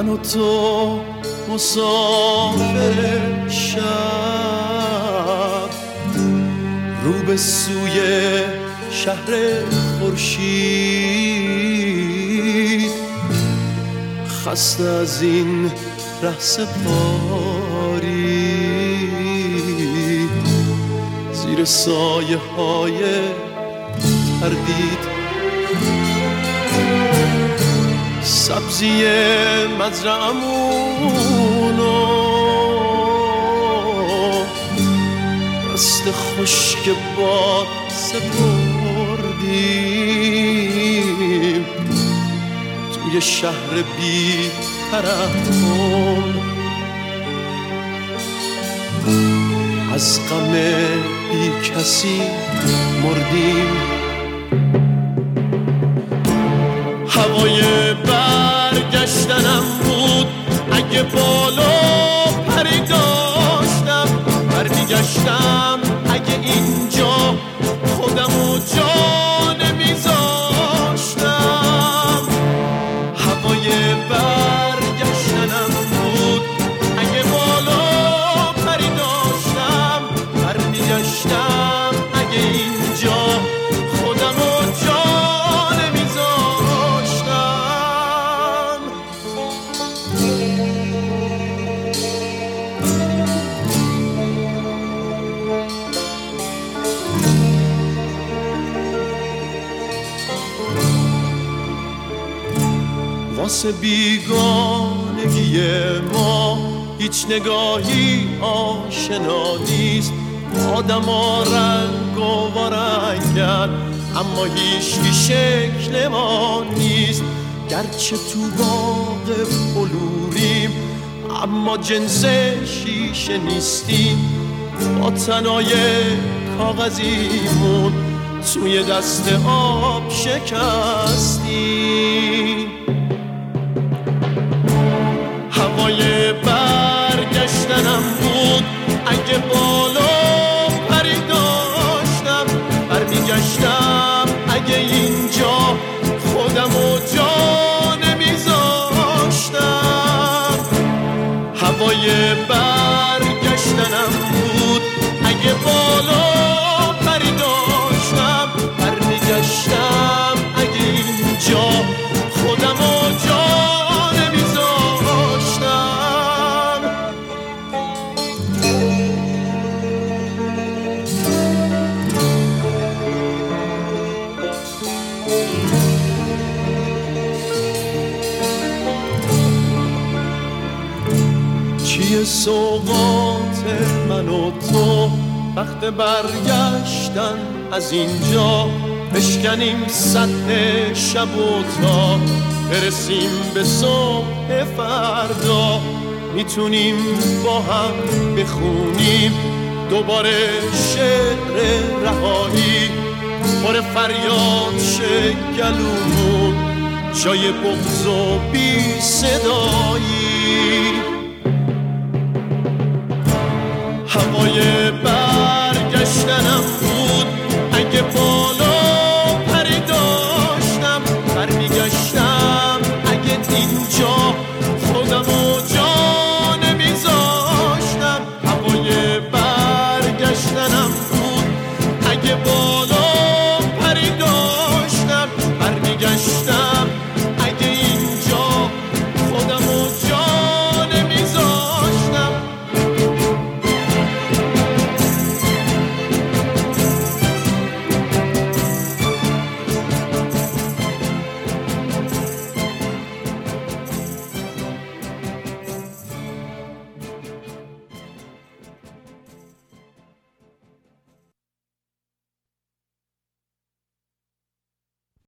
من و تو مسافر شب، رو به سوی شهر خورشید، خسته از این ره سپاری، زیر سایه های تردید، سبزی مزرعمونو دست خشک باد سپردیم، توی شهر بی ترحم از غم بی کسی مردیم. هوای برگشتنم بود اگه بالا پری داشتم، برمیگشتم اگه اینجا خودمو جا نمیذاشتم. هوای برگشتنم بود اگه بالا پری داشتم، برمیگشتم اگه اینجا خودمو جا واسه بیگانگی ما هیچ نگاهی آشنا نیست. آدما رنگ و رنگن اما هیچی شکل ما نیست. گرچه تو باغ بلوریم اما جنس شیشه نیستیم. با تنای کاغذیمون توی دست آب شکستیم. هوای برگشتنم بود اگه بالا پری داشتم، برمیگشتم اگه اینجا خودمو جا نمیذاشتم. هوای برگشتنم بود اگه بالا پری داشتم، برمیگشتم اگه اینجا خودمو جا چیه سوقات من و تو وقت برگشتن از اینجا؟ بشکنیم سطح شب و تا برسیم به صبح فردا. میتونیم با هم بخونیم دوباره شعر رهایی، پر فریاد شه گلومون جای بغض و بی صدایی. هوای